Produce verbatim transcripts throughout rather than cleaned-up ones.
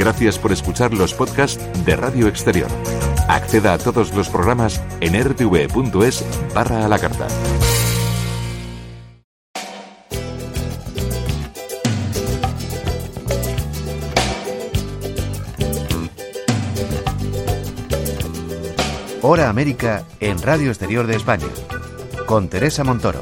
Gracias por escuchar los podcasts de Radio Exterior. Acceda a todos los programas en r t v punto es barra a la carta. Hora América en Radio Exterior de España, con Teresa Montoro.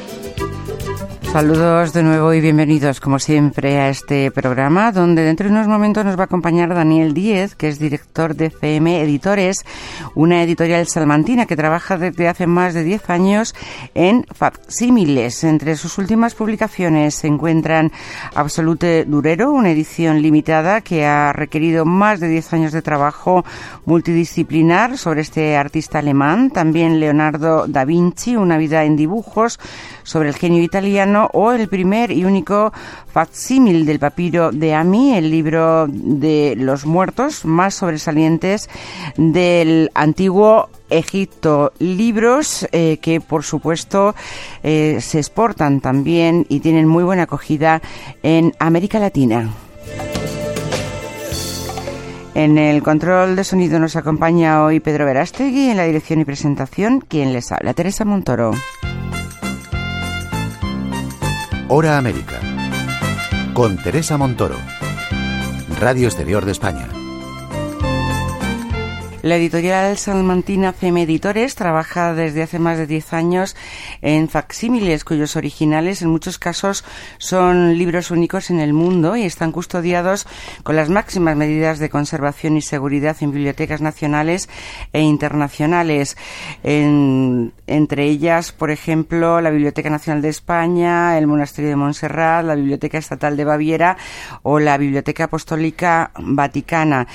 Saludos de nuevo y bienvenidos, como siempre, a este programa, donde dentro de unos momentos nos va a acompañar Daniel Díez, que es director de C M Editores, una editorial salmantina que trabaja desde hace más de diez años en facsímiles. Entre sus últimas publicaciones se encuentran Absolute Durero, una edición limitada que ha requerido más de diez años de trabajo multidisciplinar sobre este artista alemán. También Leonardo da Vinci, una vida en dibujos sobre el genio italiano, o el primer y único facsímil del papiro de Ami, el libro de los muertos más sobresalientes del antiguo Egipto. Libros eh, que, por supuesto, eh, se exportan también y tienen muy buena acogida en América Latina. En el control de sonido nos acompaña hoy Pedro Verástegui, en la dirección y presentación, quien les habla, Teresa Montoro. Hora América, con Teresa Montoro, Radio Exterior de España. La editorial salmantina C M Editores trabaja desde hace más de diez años en facsímiles, cuyos originales en muchos casos son libros únicos en el mundo y están custodiados con las máximas medidas de conservación y seguridad en bibliotecas nacionales e internacionales. En, entre ellas, por ejemplo, la Biblioteca Nacional de España, el Monasterio de Montserrat, la Biblioteca Estatal de Baviera o la Biblioteca Apostólica Vaticana.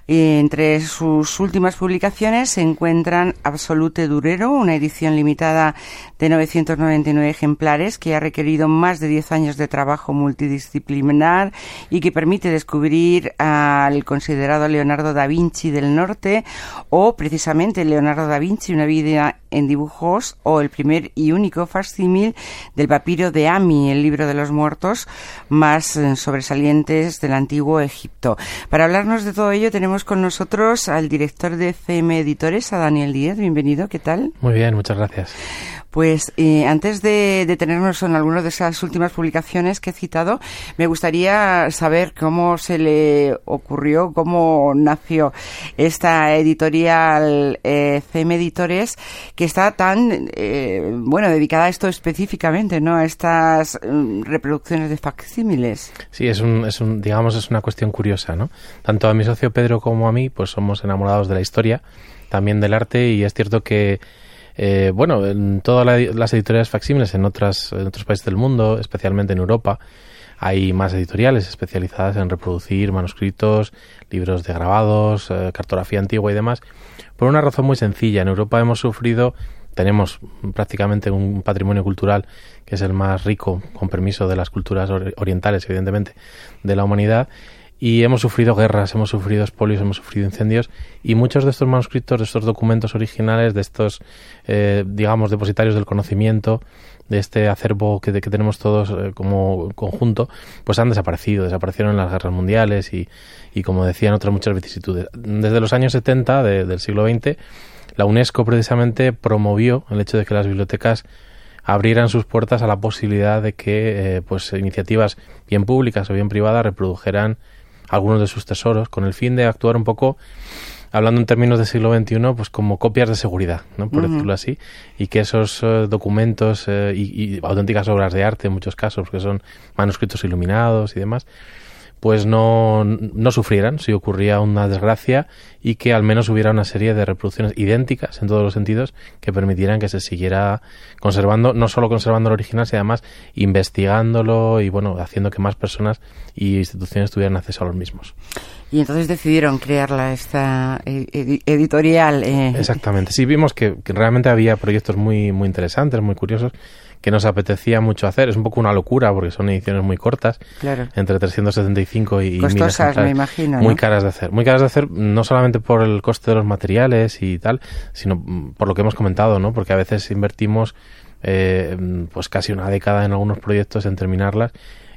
Entre sus últimas publicaciones se encuentran Absolute Durero, una edición limitada de novecientos noventa y nueve ejemplares que ha requerido más de diez años de trabajo multidisciplinar y que permite descubrir al considerado Leonardo da Vinci del Norte, o precisamente Leonardo da Vinci, una vida en dibujos, o el primer y único facsímil del papiro de Ami, el libro de los muertos más eh, sobresalientes del antiguo Egipto. Para hablarnos de todo ello tenemos con nosotros al director de C M Editores, a Daniel Díez. Bienvenido, ¿qué tal? Muy bien, muchas gracias. Pues eh, antes de detenernos en algunas de esas últimas publicaciones que he citado, me gustaría saber cómo se le ocurrió, cómo nació esta editorial eh, C M Editores, que está tan, eh, bueno, dedicada a esto específicamente, ¿no? A estas eh, reproducciones de facsímiles. Sí, es un, es un, digamos, es una cuestión curiosa, ¿no? Tanto a mi socio Pedro como a mí, pues somos enamorados de la historia, también del arte, y es cierto que Eh, bueno, en todas la, las editoriales facsímiles en, otras, en otros países del mundo, especialmente en Europa, hay más editoriales especializadas en reproducir manuscritos, libros de grabados, eh, cartografía antigua y demás, por una razón muy sencilla. En Europa hemos sufrido, tenemos prácticamente un patrimonio cultural que es el más rico, con permiso de las culturas or- orientales, evidentemente, de la humanidad, y hemos sufrido guerras, hemos sufrido expolios, hemos sufrido incendios, y muchos de estos manuscritos, de estos documentos originales, de estos, eh, digamos, depositarios del conocimiento, de este acervo que, de, que tenemos todos eh, como conjunto, pues han desaparecido, desaparecieron en las guerras mundiales y, y como decían, otras muchas vicisitudes. Desde los años setenta de, del siglo veinte, la UNESCO precisamente promovió el hecho de que las bibliotecas abrieran sus puertas a la posibilidad de que eh, pues iniciativas bien públicas o bien privadas reprodujeran algunos de sus tesoros, con el fin de actuar un poco, hablando en términos del siglo veintiuno, pues como copias de seguridad, ¿no? Por uh-huh. decirlo así, y que esos uh, documentos uh, y, y auténticas obras de arte, en muchos casos, porque son manuscritos iluminados y demás, pues no, no sufrieran si ocurría una desgracia, y que al menos hubiera una serie de reproducciones idénticas en todos los sentidos que permitieran que se siguiera conservando, no solo conservando el original, sino además investigándolo y bueno, haciendo que más personas y instituciones tuvieran acceso a los mismos. Y entonces decidieron crearla, esta ed- editorial. Eh. Exactamente, sí, vimos que, que realmente había proyectos muy, muy interesantes, muy curiosos, que nos apetecía mucho hacer. Es un poco una locura porque son ediciones muy cortas, claro, entre trescientos setenta y cinco y costosas, mil ejemplares, me imagino, muy ¿no? caras de hacer, muy caras de hacer, no solamente por el coste de los materiales y tal, sino por lo que hemos comentado, ¿no? Porque a veces invertimos eh, pues casi una década en algunos proyectos en terminarlas,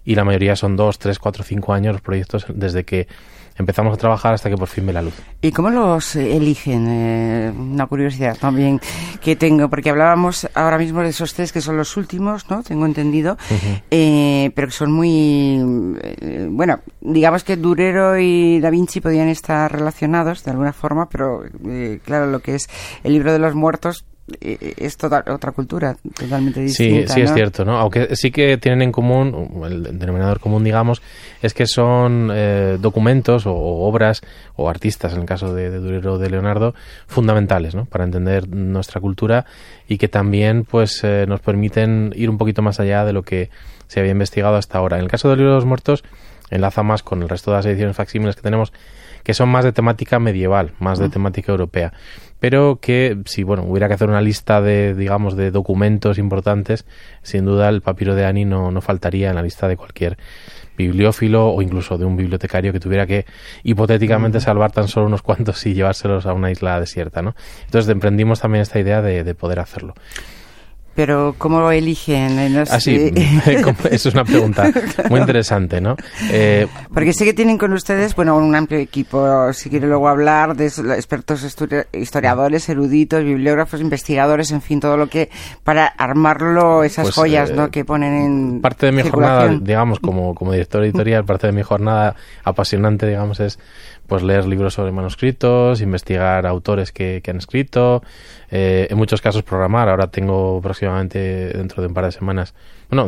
y la mayoría son dos, tres, cuatro, cinco años los proyectos desde que empezamos a trabajar hasta que por fin ve la luz. ¿Y cómo los eligen? Eh, una curiosidad también que tengo, porque hablábamos ahora mismo de esos tres que son los últimos, ¿no? Tengo entendido, uh-huh. eh, pero que son muy... Eh, bueno, digamos que Durero y Da Vinci podían estar relacionados de alguna forma, pero eh, claro, lo que es el libro de los muertos es toda otra cultura totalmente distinta. Sí, sí, ¿no? Es cierto, ¿no? Aunque sí que tienen en común, el denominador común, digamos, es que son eh, documentos o, o obras o artistas, en el caso de, de Durero o de Leonardo, fundamentales, ¿no? Para entender nuestra cultura y que también, pues, eh, nos permiten ir un poquito más allá de lo que se había investigado hasta ahora. En el caso del libro de los muertos, enlaza más con el resto de las ediciones facsímiles que tenemos, que son más de temática medieval, más de temática europea, pero que si bueno hubiera que hacer una lista de, digamos, de documentos importantes, sin duda el papiro de Ani no, no faltaría en la lista de cualquier bibliófilo o incluso de un bibliotecario que tuviera que hipotéticamente salvar tan solo unos cuantos y llevárselos a una isla desierta, ¿no? Entonces emprendimos también esta idea de, de poder hacerlo. Pero ¿cómo lo eligen? No sé. Ah, sí, eso es una pregunta muy interesante, ¿no? Eh, Porque sé que tienen con ustedes, bueno, un amplio equipo, si quiere luego hablar de expertos historiadores, eruditos, bibliógrafos, investigadores, en fin, todo lo que para armarlo, esas pues, joyas, eh, ¿no? Que ponen en parte de mi jornada, digamos, como, como director editorial, parte de mi jornada apasionante, digamos, es pues leer libros sobre manuscritos, investigar autores que, que han escrito, eh, en muchos casos programar. Ahora tengo próximamente, dentro de un par de semanas, bueno,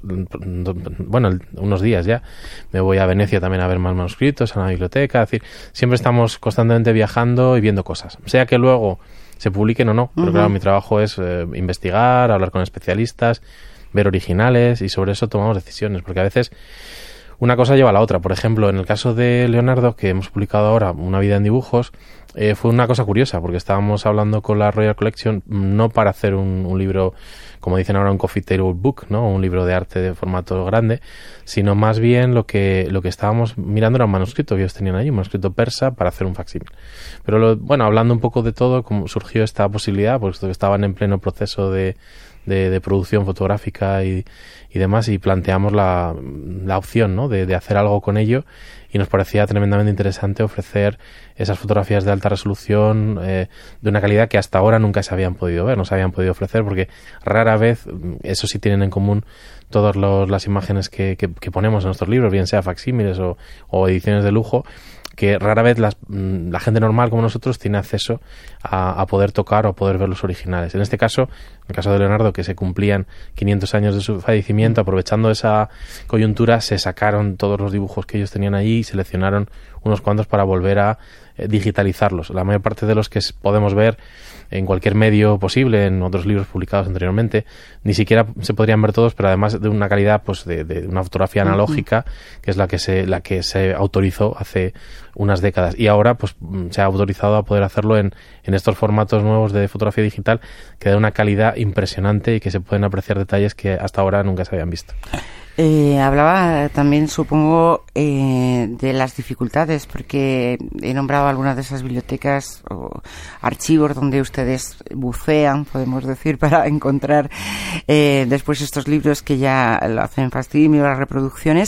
bueno, unos días ya, me voy a Venecia también a ver más manuscritos, a una biblioteca. Es decir, siempre estamos constantemente viajando y viendo cosas, sea que luego se publiquen o no, pero uh-huh. claro, mi trabajo es eh, investigar, hablar con especialistas, ver originales y sobre eso tomamos decisiones, porque a veces una cosa lleva a la otra. Por ejemplo, en el caso de Leonardo, que hemos publicado ahora, Una vida en dibujos, eh, fue una cosa curiosa, porque estábamos hablando con la Royal Collection no para hacer un, un libro, como dicen ahora, un coffee table book, ¿no? Un libro de arte de formato grande, sino más bien lo que lo que estábamos mirando era un manuscrito que ellos tenían allí, un manuscrito persa para hacer un facsímil. Pero, lo, bueno, hablando un poco de todo, como surgió esta posibilidad, porque estaban en pleno proceso de De, de producción fotográfica y, y demás, y planteamos la, la opción, ¿no? de, de hacer algo con ello, y nos parecía tremendamente interesante ofrecer esas fotografías de alta resolución eh, de una calidad que hasta ahora nunca se habían podido ver, no se habían podido ofrecer, porque rara vez, eso sí tienen en común todas los, las imágenes que, que, que ponemos en nuestros libros, bien sea facsímiles o, o ediciones de lujo, que rara vez las, la gente normal como nosotros tiene acceso a, a poder tocar o a poder ver los originales. En este caso, en el caso de Leonardo, que se cumplían quinientos años de su fallecimiento, aprovechando esa coyuntura, se sacaron todos los dibujos que ellos tenían allí y seleccionaron unos cuantos para volver a eh, digitalizarlos. La mayor parte de los que podemos ver en cualquier medio posible, en otros libros publicados anteriormente, ni siquiera se podrían ver todos, pero además de una calidad, pues de, de una fotografía analógica, que es la que se la que se autorizó hace unas décadas, y ahora pues se ha autorizado a poder hacerlo en, en estos formatos nuevos de fotografía digital, que da una calidad impresionante y que se pueden apreciar detalles que hasta ahora nunca se habían visto. Eh, hablaba también, supongo, eh, de las dificultades, porque he nombrado algunas de esas bibliotecas o archivos donde ustedes bucean, podemos decir, para encontrar eh, después estos libros que ya lo hacen facsímil, las reproducciones.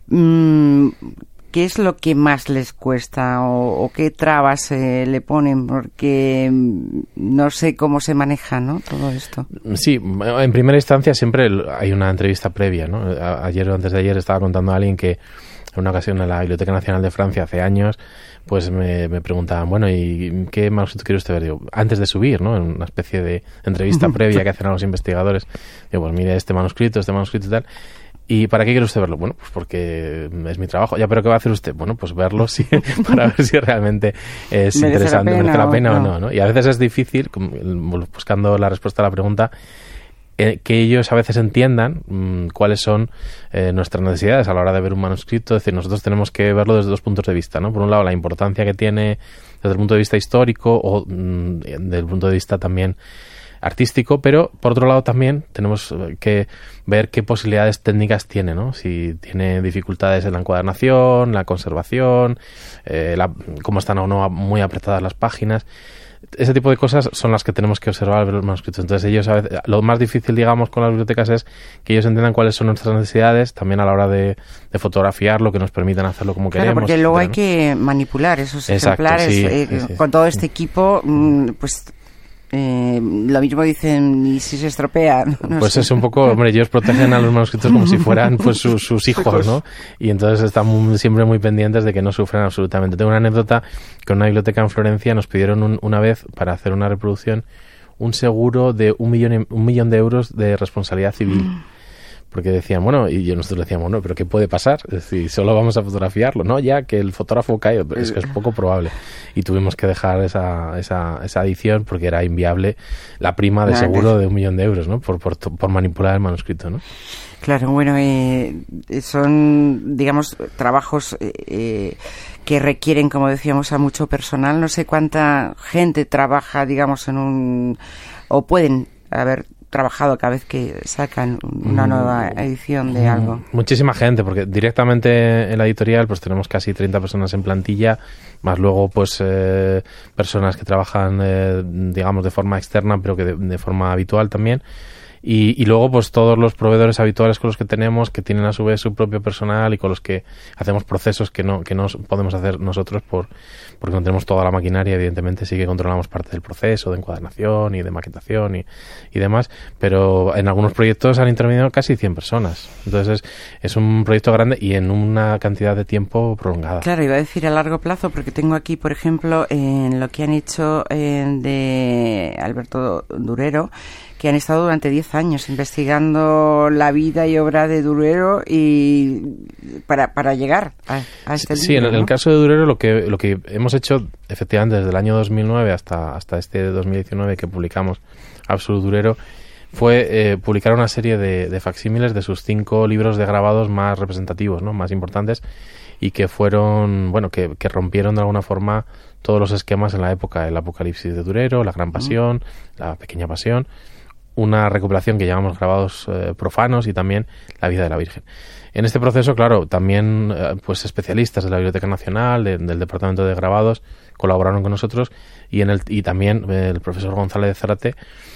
Mm, ¿Qué es lo que más les cuesta o, o qué trabas eh, le ponen? Porque no sé cómo se maneja, ¿no? Todo esto. Sí, en primera instancia siempre hay una entrevista previa, ¿no? Ayer o antes de ayer estaba contando a alguien que en una ocasión en la Biblioteca Nacional de Francia hace años, pues me, me preguntaban, bueno, ¿y qué manuscrito quiere usted ver? Digo, antes de subir, ¿no? En una especie de entrevista previa que hacen a los investigadores. Digo, pues mire este manuscrito, este manuscrito y tal. ¿Y para qué quiere usted verlo? Bueno, pues porque es mi trabajo. Ya, ¿pero qué va a hacer usted? Bueno, pues verlo sí, para ver si realmente es ¿merece interesante, la pena, merece la pena o no? no, o no, ¿no? Y a veces es difícil, buscando la respuesta a la pregunta, eh, que ellos a veces entiendan mmm, cuáles son eh, nuestras necesidades a la hora de ver un manuscrito. Es decir, nosotros tenemos que verlo desde dos puntos de vista, ¿no? Por un lado, la importancia que tiene desde el punto de vista histórico o mmm, desde el punto de vista también artístico, pero por otro lado también tenemos que ver qué posibilidades técnicas tiene, ¿no? Si tiene dificultades en la encuadernación, la conservación, eh, la, cómo están o no muy apretadas las páginas. ese tipo de cosas son las que tenemos que observar al ver los manuscritos. Entonces ellos, a veces, lo más difícil, digamos, con las bibliotecas es que ellos entiendan cuáles son nuestras necesidades, también a la hora de, de fotografiarlo, que nos permitan hacerlo como claro, queremos. Porque luego etcétera, hay ¿no? que manipular esos Exacto, ejemplares sí, eh, sí, sí. con todo este equipo, mm, pues... Eh, lo mismo dicen, y si se estropea, no, no pues sé. es un poco, hombre, ellos protegen a los manuscritos como si fueran pues sus, sus hijos, ¿no? Y entonces están muy, siempre muy pendientes de que no sufran absolutamente. Tengo una anécdota que en una biblioteca en Florencia nos pidieron un, una vez para hacer una reproducción un seguro de un millón, un millón de euros de responsabilidad civil. Mm. Porque decían, bueno, y nosotros decíamos, bueno, pero ¿qué puede pasar? Es decir, solo vamos a fotografiarlo, ¿no? Ya que el fotógrafo cae, es que es poco probable. Y tuvimos que dejar esa, esa, esa edición porque era inviable la prima de seguro de un millón de euros, ¿no? Por, por, por manipular el manuscrito, ¿no? Claro, bueno, eh, son, digamos, trabajos eh, que requieren, como decíamos, a mucho personal. No sé cuánta gente trabaja, digamos, en un... o pueden haber trabajado cada vez que sacan una nueva edición de algo. Muchísima gente, porque directamente en la editorial pues tenemos casi treinta personas en plantilla, más luego pues eh, personas que trabajan eh, digamos de forma externa, pero que de, de forma habitual también. Y, y luego pues todos los proveedores habituales con los que tenemos, que tienen a su vez su propio personal y con los que hacemos procesos que no que no podemos hacer nosotros por porque no tenemos toda la maquinaria. Evidentemente sí que controlamos parte del proceso de encuadernación y de maquetación y, y demás, pero en algunos proyectos han intervenido casi cien personas. Entonces es, es un proyecto grande y en una cantidad de tiempo prolongada. Claro, iba a decir a largo plazo, porque tengo aquí, por ejemplo, en lo que han hecho en de Alberto Durero, que han estado durante diez años investigando la vida y obra de Durero y para, para llegar a, a este sí, libro. Sí, en ¿no? el caso de Durero lo que lo que hemos hecho efectivamente desde el año dos mil nueve hasta hasta este dos mil diecinueve que publicamos Absolut Durero fue eh, publicar una serie de, de facsímiles de sus cinco libros de grabados más representativos, ¿no? Más importantes, y que fueron, bueno, que, que rompieron de alguna forma todos los esquemas en la época, el Apocalipsis de Durero, la Gran Pasión, mm. la Pequeña Pasión, una recopilación que llamamos Grabados eh, Profanos y también La Vida de la Virgen. En este proceso, claro, también eh, pues especialistas de la Biblioteca Nacional, de, del Departamento de Grabados, colaboraron con nosotros, y en el y también eh, el profesor González de Zárate,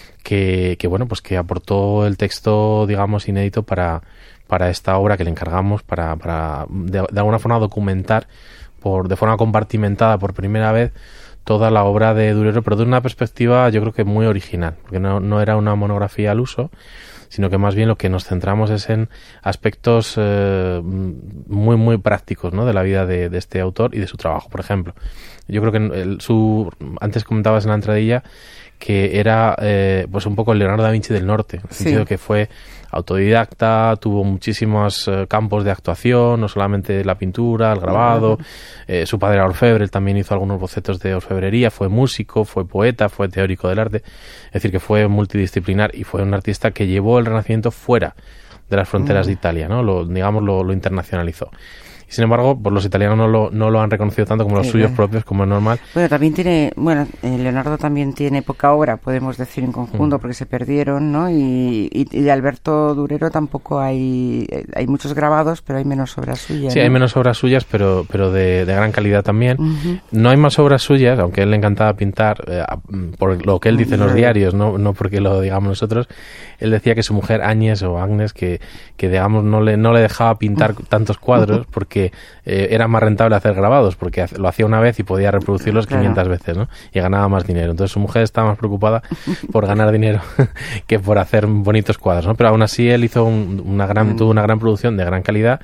que, que bueno, pues que aportó el texto, digamos, inédito para, para esta obra que le encargamos para, para de, de alguna forma documentar por de forma compartimentada por primera vez toda la obra de Durero, pero de una perspectiva yo creo que muy original, porque no, no era una monografía al uso, sino que más bien lo que nos centramos es en aspectos eh, muy, muy prácticos, ¿no? De la vida de, de este autor y de su trabajo. Por ejemplo, yo creo que el, su antes comentabas en la entradilla que era eh, pues un poco el Leonardo da Vinci del norte, en el sí. sentido que fue autodidacta, tuvo muchísimos eh, campos de actuación, no solamente la pintura, el grabado, uh-huh. eh, su padre era orfebre, él también hizo algunos bocetos de orfebrería, fue músico, fue poeta, fue teórico del arte, es decir, que fue multidisciplinar y fue un artista que llevó el Renacimiento fuera de las fronteras uh-huh. de Italia, ¿no? Lo, digamos, lo, lo internacionalizó. Sin embargo, pues los italianos no lo, no lo han reconocido tanto como los sí, suyos bien. propios, como es normal. Bueno, también tiene, bueno, eh, Leonardo también tiene poca obra, podemos decir en conjunto, mm. porque se perdieron, ¿no? Y, y, y de Alberto Durero tampoco hay, hay muchos grabados, pero hay menos obras suyas. Sí, ¿no? hay menos obras suyas, pero, pero de, de gran calidad también. Uh-huh. No hay más obras suyas, aunque a él le encantaba pintar, eh, por lo que él dice en los diarios, no, no porque lo digamos nosotros. Él decía que su mujer Áñez o Agnes, que, que digamos no le, no le dejaba pintar uh-huh. tantos cuadros, porque Eh, era más rentable hacer grabados, porque lo hacía una vez y podía reproducirlos claro. quinientas veces, ¿no? Y ganaba más dinero. Entonces su mujer estaba más preocupada por ganar dinero que por hacer bonitos cuadros, ¿no? Pero aún así él hizo un, una gran, mm. tuvo una gran producción de gran calidad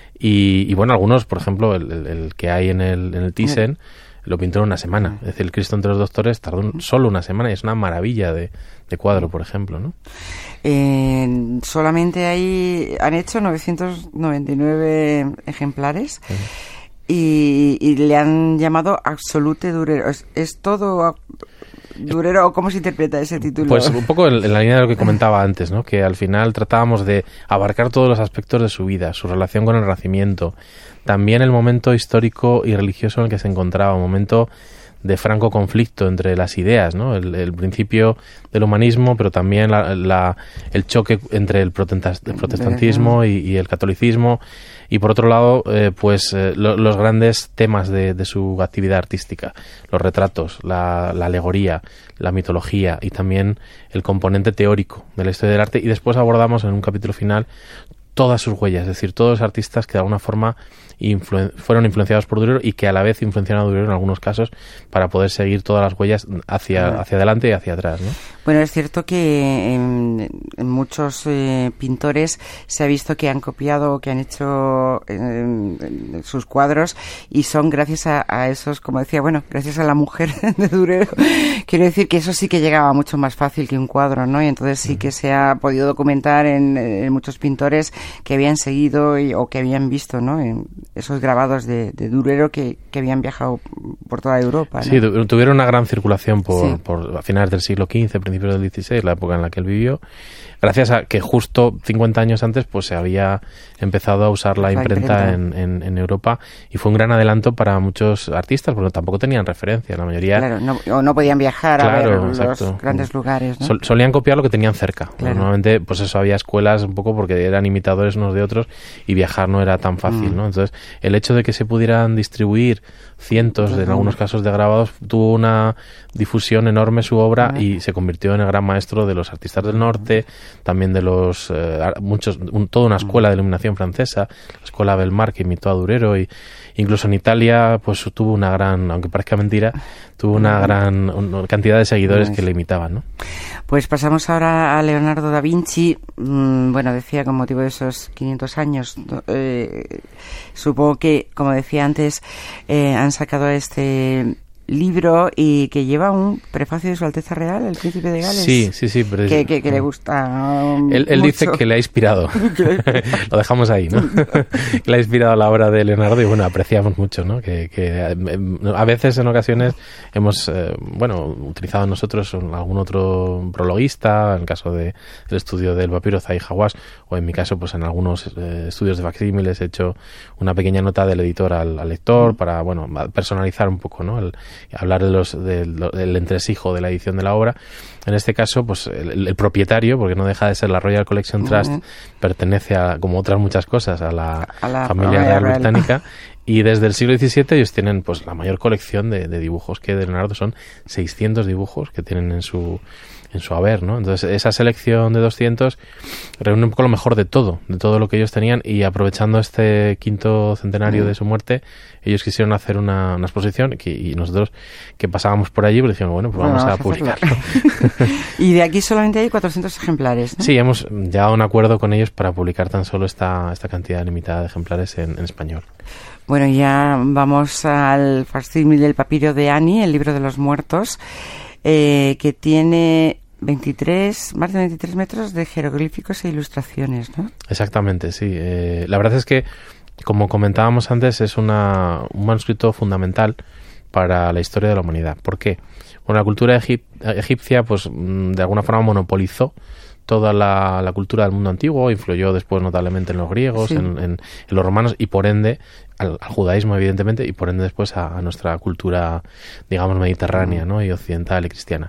y, y bueno, algunos, por ejemplo, el, el, el que hay en el, en el Thyssen, mm. lo pintó en una semana. Es decir, el Cristo entre los Doctores tardó un, solo una semana y es una maravilla de, de cuadro, por ejemplo, ¿no? Eh, solamente hay, han hecho novecientos noventa y nueve ejemplares uh-huh. y, y le han llamado Absolute Durero. ¿Es, es todo Durero o cómo se interpreta ese título? Pues un poco en, en la línea de lo que comentaba antes, ¿no? Que al final tratábamos de abarcar todos los aspectos de su vida, su relación con el Renacimiento, también el momento histórico y religioso en el que se encontraba, un momento de franco conflicto entre las ideas, ¿no? El, el principio del humanismo, pero también la, la, el choque entre el protestantismo y, y el catolicismo, y por otro lado, eh, pues eh, lo, los grandes temas de, de su actividad artística, los retratos, la, la alegoría, la mitología y también el componente teórico de la historia del arte, y después abordamos en un capítulo final todas sus huellas, es decir, todos los artistas que de alguna forma influen- fueron influenciados por Durero y que a la vez influenciaron a Durero en algunos casos para poder seguir todas las huellas hacia, hacia adelante y hacia atrás, ¿no? Bueno, es cierto que en, en muchos eh, pintores se ha visto que han copiado, que han hecho eh, sus cuadros, y son gracias a, a esos, como decía, bueno, gracias a la mujer de Durero. Quiero decir que eso sí que llegaba mucho más fácil que un cuadro, ¿no? Y entonces sí que se ha podido documentar en, en muchos pintores que habían seguido y, o que habían visto, ¿no? En esos grabados de, de Durero que, que habían viajado por toda Europa, ¿no? Sí, tu, tuvieron una gran circulación por, Sí. por a finales del siglo quince, principios del dieciséis, la época en la que él vivió, gracias a que justo cincuenta años antes pues se había empezado a usar la, La imprenta, imprenta. En, en, en Europa, y fue un gran adelanto para muchos artistas, porque tampoco tenían referencia, la mayoría Claro, no, o no podían viajar Claro, a ver los exacto. grandes lugares, ¿no? Sol- solían copiar lo que tenían cerca. Claro. Normalmente, pues eso, había escuelas un poco porque eran imitadores unos de otros y viajar no era tan fácil, Mm. ¿no? Entonces, el hecho de que se pudieran distribuir cientos, de, en Ujú. algunos casos, de grabados, tuvo una difusión enorme su obra Ujú. y se convirtió en el gran maestro de los artistas del norte, también de los eh, ar- muchos, un- toda una escuela de iluminación francesa, la escuela Belmar, que imitó a Durero, y incluso en Italia, pues tuvo una gran, aunque parezca mentira, tuvo una gran una cantidad de seguidores que le imitaban, ¿no? Pues pasamos ahora a Leonardo da Vinci. Mm, bueno, decía, con motivo de esos quinientos años, eh, supongo que, como decía antes, eh, han sacado este libro y que lleva un prefacio de Su Alteza Real, el Príncipe de Gales. Sí, sí, sí. Pero que, que, que le gusta um, Él, él mucho. dice que le ha inspirado. Lo dejamos ahí, ¿no? Que le ha inspirado la obra de Leonardo, y bueno, apreciamos mucho, ¿no? Que, que eh, a veces, en ocasiones, hemos, eh, bueno, utilizado nosotros algún otro prologuista, en el caso de, del estudio del papiro Zahi Hawass, o en mi caso, pues en algunos eh, estudios de facsímiles he hecho una pequeña nota del editor al, al lector para, bueno, personalizar un poco, ¿no? El, hablar de los, del, del entresijo de la edición de la obra. En este caso, pues el, el propietario, porque no deja de ser la Royal Collection Trust, uh-huh. pertenece a, como otras muchas cosas, a la, a la familia real británica. Y desde el siglo diecisiete ellos tienen pues la mayor colección de, de dibujos que de Leonardo, son seiscientos dibujos que tienen en su en su haber, ¿no? Entonces esa selección de doscientos reúne un poco lo mejor de todo, de todo lo que ellos tenían, y aprovechando este quinto centenario mm. de su muerte, ellos quisieron hacer una, una exposición que, y nosotros que pasábamos por allí pues dijimos, bueno, pues vamos, vamos a, a publicarlo. Y de aquí solamente hay cuatrocientos ejemplares, ¿no? Sí, hemos llegado a un acuerdo con ellos para publicar tan solo esta, esta cantidad limitada de ejemplares en, en español. Bueno, ya vamos al facsímil del papiro de Ani, el libro de los muertos, eh, que tiene veintitrés, más de veintitrés metros de jeroglíficos e ilustraciones, ¿no? Exactamente, sí. Eh, la verdad es que, como comentábamos antes, es una, un manuscrito fundamental para la historia de la humanidad. ¿Por qué? Bueno, la cultura egip- egipcia, pues, de alguna forma monopolizó toda la, la cultura del mundo antiguo, influyó después notablemente en los griegos, sí. en, en, en los romanos, y por ende al, al judaísmo, evidentemente, y por ende después a, a nuestra cultura, digamos, mediterránea, ¿no? Y occidental y cristiana.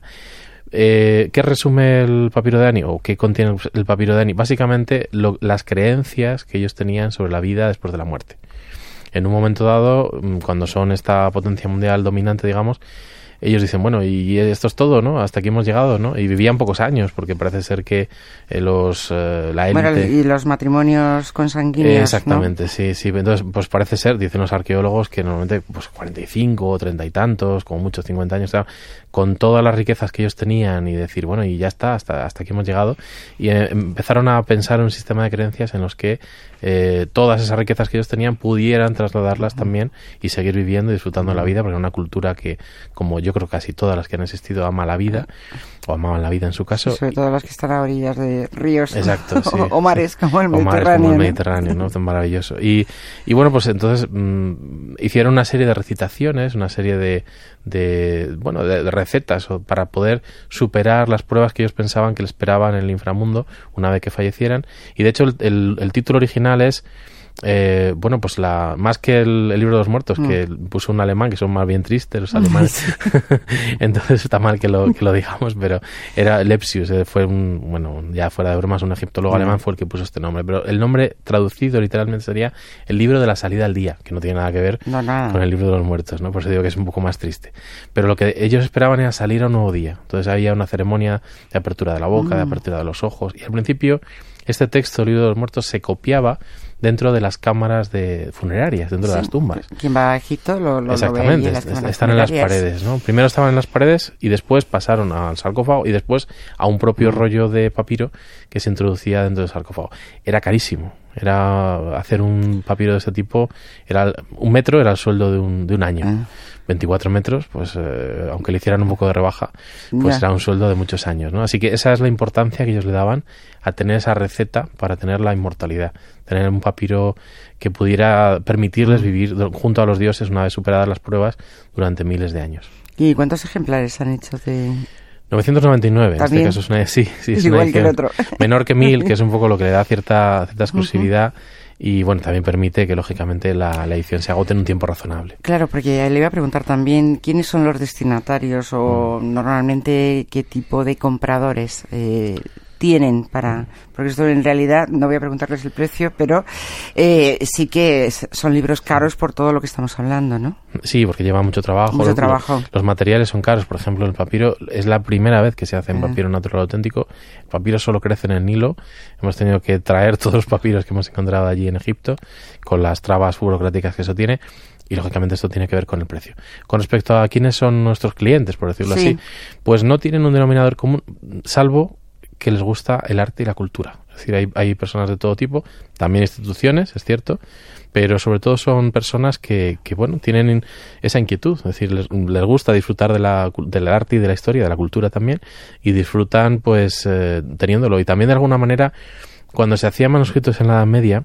Eh, ¿Qué resume el papiro de Ani o qué contiene el papiro de Ani? Básicamente lo, las creencias que ellos tenían sobre la vida después de la muerte. En un momento dado, cuando son esta potencia mundial dominante, digamos, ellos dicen, bueno, y esto es todo, ¿no? Hasta aquí hemos llegado, ¿no? Y vivían pocos años, porque parece ser que eh, los eh, la élite... Bueno, y los matrimonios consanguíneos, Exactamente, ¿no? sí, sí. Entonces, pues parece ser, dicen los arqueólogos, que normalmente pues cuarenta y cinco o treinta y tantos, como mucho cincuenta años, ¿sabes? Con todas las riquezas que ellos tenían, y decir, bueno, y ya está, hasta, hasta aquí hemos llegado. Y eh, empezaron a pensar en un sistema de creencias en los que eh, todas esas riquezas que ellos tenían pudieran trasladarlas también y seguir viviendo y disfrutando de la vida, porque era una cultura que, como yo creo casi todas las que han existido, ama la vida, o amaban la vida en su caso. Sí, sobre todo las que están a orillas de ríos. Exacto, sí. o, o mares como el o Mediterráneo. mares como el ¿no? Mediterráneo, ¿no? Tan maravilloso. Y, y bueno, pues entonces mmm, hicieron una serie de recitaciones, una serie de, de bueno, de, de recetas para poder superar las pruebas que ellos pensaban que les esperaban en el inframundo una vez que fallecieran. Y de hecho el, el, el título original es Eh, bueno, pues la más que el, el libro de los muertos, mm. que puso un alemán, que son más bien tristes los alemanes, entonces está mal que lo, que lo digamos, pero era Lepsius, eh, fue un, bueno, ya fuera de bromas, un egiptólogo mm. alemán fue el que puso este nombre, pero el nombre traducido literalmente sería el libro de la salida al día, que no tiene nada que ver no, nada. con el libro de los muertos, ¿no? Por eso digo que es un poco más triste. Pero lo que ellos esperaban era salir a un nuevo día, entonces había una ceremonia de apertura de la boca, mm. de apertura de los ojos, y al principio este texto, el libro de los muertos, se copiaba dentro de las cámaras de funerarias, dentro sí. de las tumbas. Quien va a Egipto lo, lo, Exactamente, lo ve allí en las están en las paredes, ¿no? Primero estaban en las paredes y después pasaron al sarcófago y después a un propio mm. rollo de papiro que se introducía dentro del sarcófago. Era carísimo, era hacer un papiro de este tipo, era un metro era el sueldo de un, de un año. Ah. veinticuatro metros, pues eh, aunque le hicieran un poco de rebaja, pues ya. Era un sueldo de muchos años, ¿no? Así que esa es la importancia que ellos le daban a tener esa receta para tener la inmortalidad, tener un papiro que pudiera permitirles vivir junto a los dioses una vez superadas las pruebas durante miles de años. ¿Y cuántos ejemplares han hecho de...? novecientos noventa y nueve, ¿También? En este caso es una, sí, sí, es, es una igual que el otro. Menor que mil, que es un poco lo que le da cierta, cierta exclusividad. Uh-huh. Y bueno, también permite que lógicamente la, la edición se agote en un tiempo razonable. Claro, porque le iba a preguntar también quiénes son los destinatarios o mm. normalmente qué tipo de compradores eh, tienen para... Porque esto en realidad, no voy a preguntarles el precio, pero eh, sí que son libros caros por todo lo que estamos hablando, ¿no? Sí, porque lleva mucho trabajo. Mucho los, trabajo. Los, los materiales son caros. Por ejemplo, el papiro es la primera vez que se hace en ah. papiro natural auténtico. El papiro solo crece en el Nilo. Hemos tenido que traer todos los papiros que hemos encontrado allí en Egipto, con las trabas burocráticas que eso tiene. Y lógicamente esto tiene que ver con el precio. Con respecto a quiénes son nuestros clientes, por decirlo sí. así, pues no tienen un denominador común, salvo que les gusta el arte y la cultura. Es decir, hay, hay personas de todo tipo, también instituciones, es cierto, pero sobre todo son personas que, que bueno, tienen esa inquietud. Es decir, les, les gusta disfrutar de la, del arte y de la historia, de la cultura también, y disfrutan pues eh, teniéndolo. Y también de alguna manera, cuando se hacían manuscritos en la Edad Media,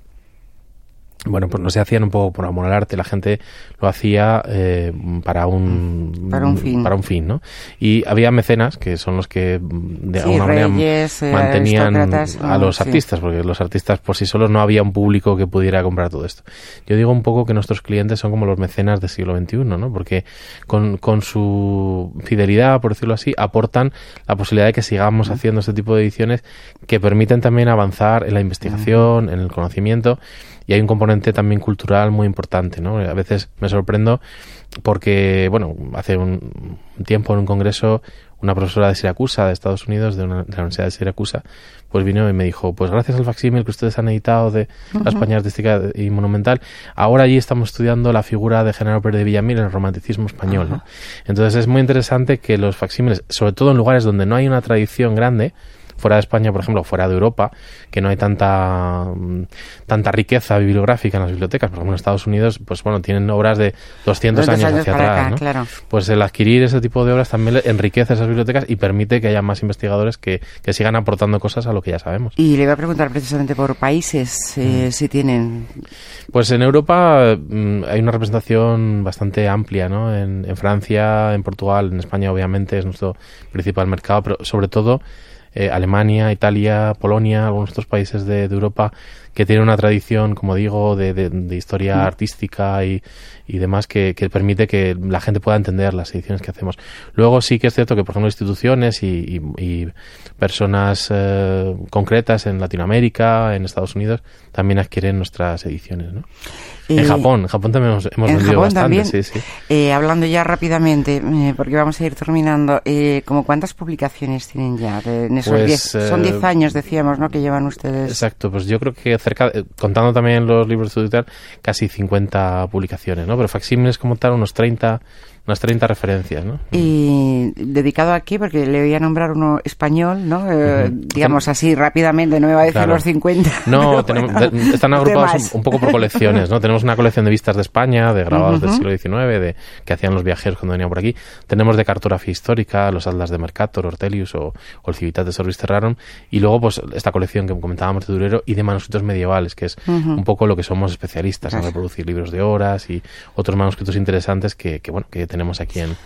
bueno, pues no se hacían un poco por amor al arte, la gente lo hacía eh, para un para un fin, para un fin, ¿no? Y había mecenas que son los que de sí, alguna reyes, manera mantenían a los sí. artistas, porque los artistas por sí solos no había un público que pudiera comprar todo esto. Yo digo un poco que nuestros clientes son como los mecenas del siglo veintiuno, ¿no? Porque con, con su fidelidad, por decirlo así, aportan la posibilidad de que sigamos uh-huh. haciendo este tipo de ediciones que permiten también avanzar en la investigación, uh-huh. en el conocimiento. Y hay un componente también cultural muy importante, ¿no? A veces me sorprendo porque, bueno, hace un tiempo en un congreso una profesora de Siracusa, de Estados Unidos, de, una, de la Universidad de Siracusa, pues vino y me dijo, pues gracias al facsímil que ustedes han editado de uh-huh. la España artística y monumental, ahora allí estamos estudiando la figura de General Pérez de Villamil en el romanticismo español, uh-huh. ¿no? Entonces es muy interesante que los facsímiles, sobre todo en lugares donde no hay una tradición grande, fuera de España, por ejemplo, fuera de Europa, que no hay tanta tanta riqueza bibliográfica en las bibliotecas. Por ejemplo, en Estados Unidos, pues bueno, tienen obras de doscientos años, años hacia atrás, acá, ¿no? Claro. Pues el adquirir ese tipo de obras también enriquece esas bibliotecas y permite que haya más investigadores que, que sigan aportando cosas a lo que ya sabemos. Y le voy a preguntar precisamente por países, eh, mm. si tienen... Pues en Europa mmm, hay una representación bastante amplia, ¿no? En, en Francia, en Portugal, en España, obviamente, es nuestro principal mercado, pero sobre todo... Eh, Alemania, Italia, Polonia, algunos otros países de, de Europa que tienen una tradición, como digo, de, de, de historia mm. artística y, y demás que, que permite que la gente pueda entender las ediciones que hacemos. Luego sí que es cierto que, por ejemplo, instituciones y, y, y personas eh, concretas en Latinoamérica, en Estados Unidos, también adquieren nuestras ediciones, ¿no? Eh, en Japón, en Japón también hemos, hemos vendido Japón bastante. También, sí, sí. Eh, hablando ya rápidamente, eh, porque vamos a ir terminando, eh, ¿como cuántas publicaciones tienen ya? De, en esos pues, diez, eh, son diez años, decíamos, ¿no?, que llevan ustedes. Exacto, pues yo creo que cerca, eh, contando también los libros de estudio y tal, casi cincuenta publicaciones, ¿no? Pero facsímiles como tal, unos treinta... Unas treinta referencias, ¿no? ¿Y dedicado a qué? Porque le voy a nombrar uno español, ¿no? Eh, uh-huh. Digamos así, rápidamente, no me va a decir claro. los cincuenta. No, tenemos, de, están agrupados un, un poco por colecciones, ¿no? Tenemos una colección de vistas de España, de grabados uh-huh. del siglo diecinueve, de, que hacían los viajeros cuando venían por aquí. Tenemos de cartografía histórica, los atlas de Mercator, Ortelius o, o el Civitates Orbis Terrarum. Y luego, pues, esta colección que comentábamos de Durero y de manuscritos medievales, que es uh-huh. un poco lo que somos especialistas, en reproducir libros de horas y otros manuscritos interesantes que, que bueno, que tenemos aquí en,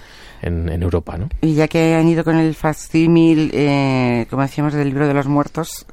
en, en Europa, ¿no? Y ya que han ido con el facsímil, eh, como decíamos, del libro de los muertos,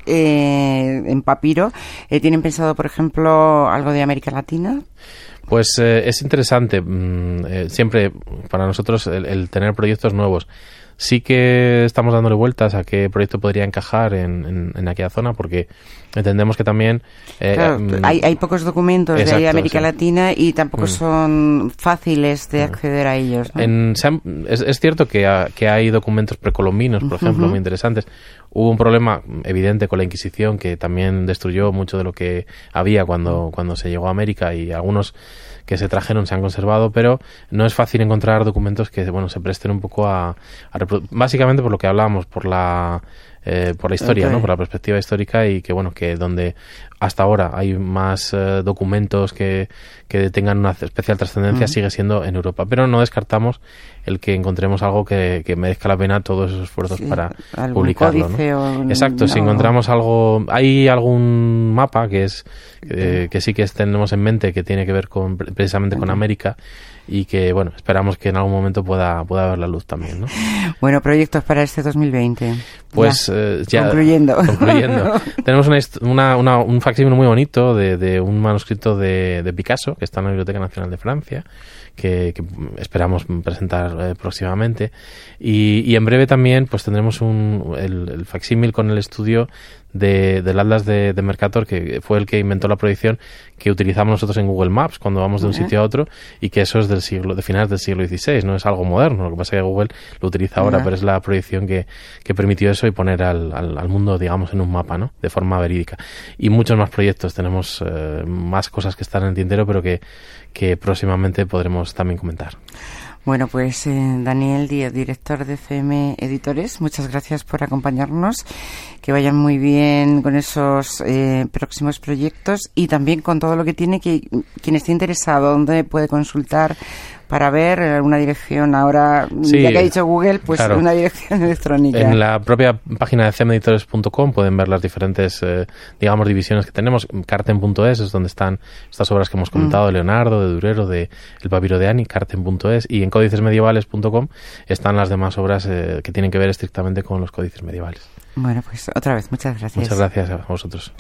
eh, en papiro, eh, ¿tienen pensado, por ejemplo, algo de América Latina? Pues eh, es interesante, mm, eh, siempre para nosotros el, el tener proyectos nuevos. Sí que estamos dándole vueltas a qué proyecto podría encajar en, en, en aquella zona, porque entendemos que también... Eh, claro, mm, hay, hay pocos documentos exacto, de América sí. Latina y tampoco mm. son fáciles de acceder a ellos, ¿no? En, es, es cierto que, ha, que hay documentos precolombinos, por ejemplo, uh-huh. muy interesantes. Hubo un problema evidente con la Inquisición, que también destruyó mucho de lo que había cuando, cuando se llegó a América, y algunos que se trajeron se han conservado, pero no es fácil encontrar documentos que, bueno, se presten un poco a, a reprodu- básicamente por lo que hablábamos, por la eh, por la historia, okay. ¿no? Por la perspectiva histórica, y que, bueno, que donde hasta ahora hay más eh, documentos que, que tengan una especial trascendencia, uh-huh. sigue siendo en Europa, pero no descartamos el que encontremos algo que, que merezca la pena todos esos esfuerzos sí, para publicarlo, ¿no? Un, Exacto, no. Si encontramos algo, hay algún mapa que es eh, que sí que tenemos en mente, que tiene que ver con precisamente con América, y que, bueno, esperamos que en algún momento pueda pueda ver la luz también, ¿no? Bueno, proyectos para este dos mil veinte. Pues ya, eh, ya concluyendo. concluyendo. Tenemos una, una, una, un facsímil muy bonito de, de un manuscrito de, de Picasso, que está en la Biblioteca Nacional de Francia, que, que esperamos presentar eh, próximamente, y, y en breve también pues tendremos un, el, el facsímil con el estudio de, del Atlas de, de Mercator, que fue el que inventó la proyección que utilizamos nosotros en Google Maps cuando vamos de un uh-huh. sitio a otro, y que eso es del siglo, de finales del siglo dieciséis, no es algo moderno. Lo que pasa es que Google lo utiliza ahora, uh-huh. pero es la proyección que, que permitió eso y poner al, al, al mundo, digamos, en un mapa, ¿no? De forma verídica. Y muchos más proyectos, tenemos eh, más cosas que están en el tintero, pero que, que próximamente podremos también comentar. Bueno, pues eh, Daniel Díaz, director de C M Editores, muchas gracias por acompañarnos. Que vayan muy bien con esos eh, próximos proyectos, y también con todo lo que tiene, que quien esté interesado, ¿dónde puede consultar para ver una dirección ahora? Sí, ya que ha dicho Google, pues claro, una dirección electrónica. En la propia página de c m editores punto com pueden ver las diferentes, eh, digamos, divisiones que tenemos. Carten punto es es donde están estas obras que hemos comentado, mm. de Leonardo, de Durero, de El papiro de Ani, carten punto es, y en códices medievales punto com están las demás obras eh, que tienen que ver estrictamente con los códices medievales. Bueno, pues otra vez, muchas gracias. Muchas gracias a vosotros.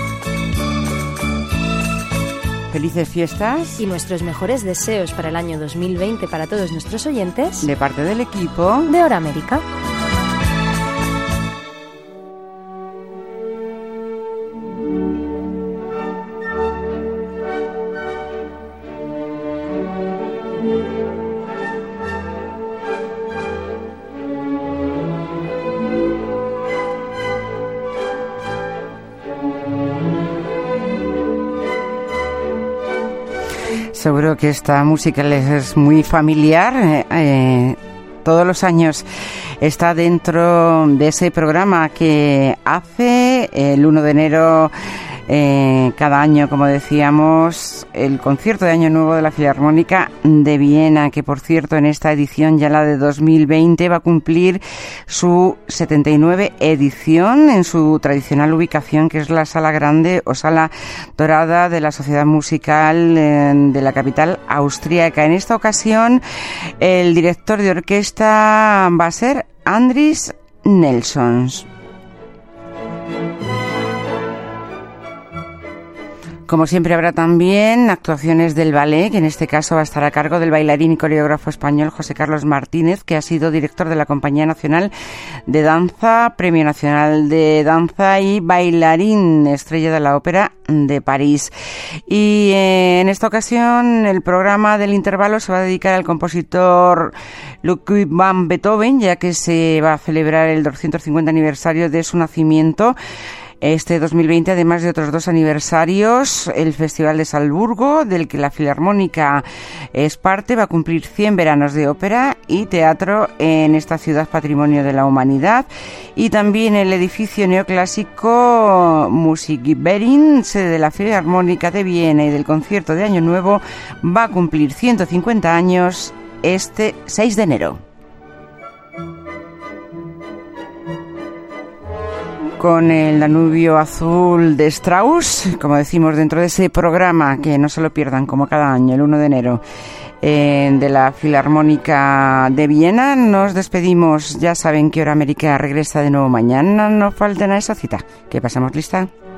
Felices fiestas y nuestros mejores deseos para el año dos mil veinte para todos nuestros oyentes, de parte del equipo de Hora América. Seguro que esta música les es muy familiar. Eh, eh, todos los años está dentro de ese programa que hace el uno de enero eh, cada año, como decíamos, el concierto de Año Nuevo de la Filarmónica de Viena, que por cierto en esta edición, ya la de dos mil veinte, va a cumplir su setenta y nueve edición en su tradicional ubicación, que es la Sala Grande o Sala Dorada de la Sociedad Musical eh, de la capital austríaca. En esta ocasión el director de orquesta va a ser Andris Nelsons. Como siempre, habrá también actuaciones del ballet, que en este caso va a estar a cargo del bailarín y coreógrafo español José Carlos Martínez, que ha sido director de la Compañía Nacional de Danza, Premio Nacional de Danza y bailarín estrella de la Ópera de París. Y eh, en esta ocasión el programa del intervalo se va a dedicar al compositor Ludwig van Beethoven, ya que se va a celebrar el doscientos cincuenta aniversario de su nacimiento este dos mil veinte, además de otros dos aniversarios. El Festival de Salzburgo, del que la Filarmónica es parte, va a cumplir cien veranos de ópera y teatro en esta ciudad patrimonio de la humanidad. Y también el edificio neoclásico Musikverein, sede de la Filarmónica de Viena y del concierto de Año Nuevo, va a cumplir ciento cincuenta años este seis de enero. con el Danubio Azul de Strauss, como decimos, dentro de ese programa que no se lo pierdan, como cada año, el uno de enero, eh, de la Filarmónica de Viena. Nos despedimos. Ya saben que Hora América regresa de nuevo mañana. No falten a esa cita. ¿Que pasamos lista?